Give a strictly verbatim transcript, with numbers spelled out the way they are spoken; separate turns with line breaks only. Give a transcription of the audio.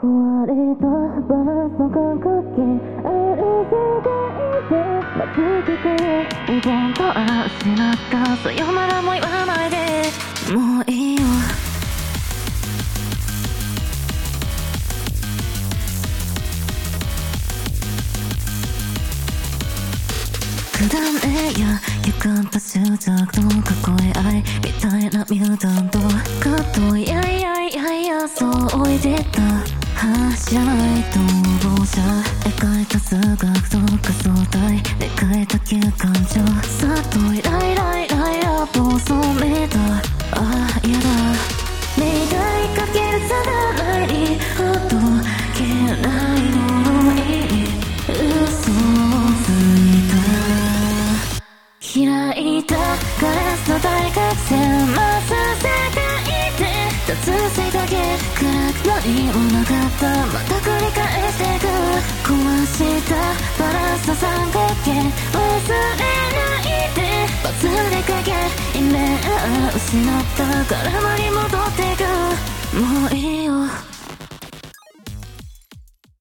壊れたバランスの感覚ある世界で待つ機会を本当は失ったさよならも言わないでもういいよくだんねや歪んだ執着と囲い合いみたいなミュータントかといやいやいやいやそう置いてたは知らない逃亡者描いた数学と仮想体で描いた休館長さっとイライライライラ暴走めいたああ嫌だ願いかけるただないにほどけない呪い嘘をついた開いたガラスの大学生まず世界で脱水だけ暗く何もなかったまた繰り返していく壊したバランスの三角形忘れないでバズりかけ夢を失った絡まに戻っていくもういいよ